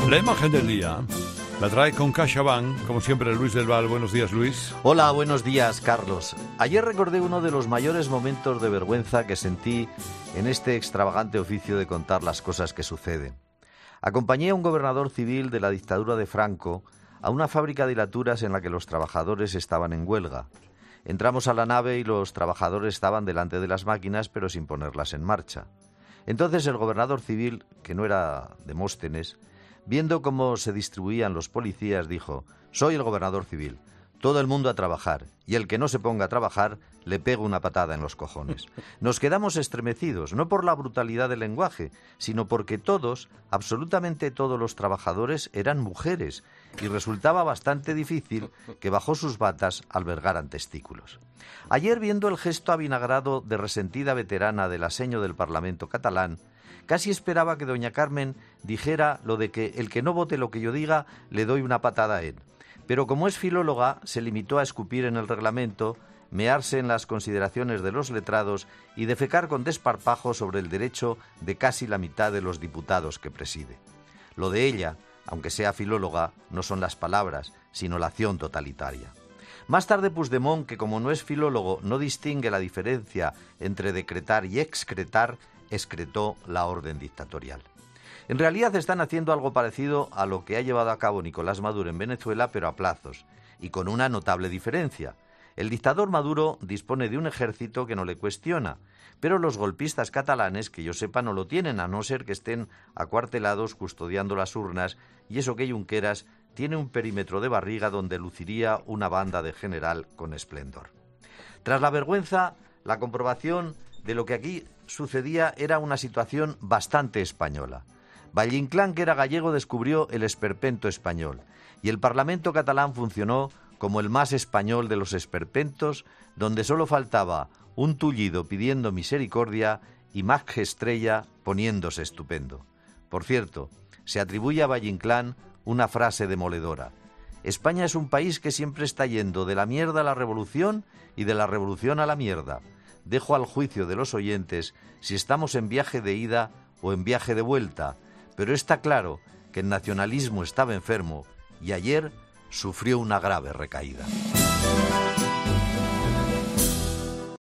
La imagen del día la trae con CaixaBank, como siempre, Luis del Val. Buenos días, Luis. Hola, buenos días, Carlos. Ayer recordé uno de los mayores momentos de vergüenza que sentí en este extravagante oficio de contar las cosas que suceden. Acompañé a un gobernador civil de la dictadura de Franco a una fábrica de hilaturas en la que los trabajadores estaban en huelga. Entramos a la nave y los trabajadores estaban delante de las máquinas, pero sin ponerlas en marcha. Entonces el gobernador civil, que no era Demóstenes, viendo cómo se distribuían los policías, dijo: «Soy el gobernador civil, todo el mundo a trabajar, y el que no se ponga a trabajar le pego una patada en los cojones». Nos quedamos estremecidos, no por la brutalidad del lenguaje, sino porque todos, absolutamente todos los trabajadores eran mujeres, y resultaba bastante difícil que bajo sus batas albergaran testículos. Ayer, viendo el gesto avinagrado de resentida veterana del aseño del Parlamento catalán, casi esperaba que doña Carmen dijera lo de que el que no vote lo que yo diga le doy una patada a él. Pero como es filóloga, se limitó a escupir en el reglamento, mearse en las consideraciones de los letrados y defecar con desparpajo sobre el derecho de casi la mitad de los diputados que preside. Lo de ella, aunque sea filóloga, no son las palabras, sino la acción totalitaria. Más tarde Puigdemont, que como no es filólogo, no distingue la diferencia entre decretar y excretar, excretó la orden dictatorial. En realidad están haciendo algo parecido a lo que ha llevado a cabo Nicolás Maduro en Venezuela, pero a plazos, y con una notable diferencia. El dictador Maduro dispone de un ejército que no le cuestiona, pero los golpistas catalanes, que yo sepa, no lo tienen, a no ser que estén acuartelados custodiando las urnas, y eso que Junqueras tiene un perímetro de barriga donde luciría una banda de general con esplendor. Tras la vergüenza, la comprobación de lo que aquí sucedía era una situación bastante española. Valle-Inclán, que era gallego, descubrió el esperpento español, y el Parlamento catalán funcionó como el más español de los esperpentos, donde solo faltaba un tullido pidiendo misericordia y Max Estrella poniéndose estupendo. Por cierto, se atribuye a Valle-Inclán una frase demoledora: «España es un país que siempre está yendo de la mierda a la revolución y de la revolución a la mierda». Dejo al juicio de los oyentes si estamos en viaje de ida o en viaje de vuelta, pero está claro que el nacionalismo estaba enfermo y ayer sufrió una grave recaída.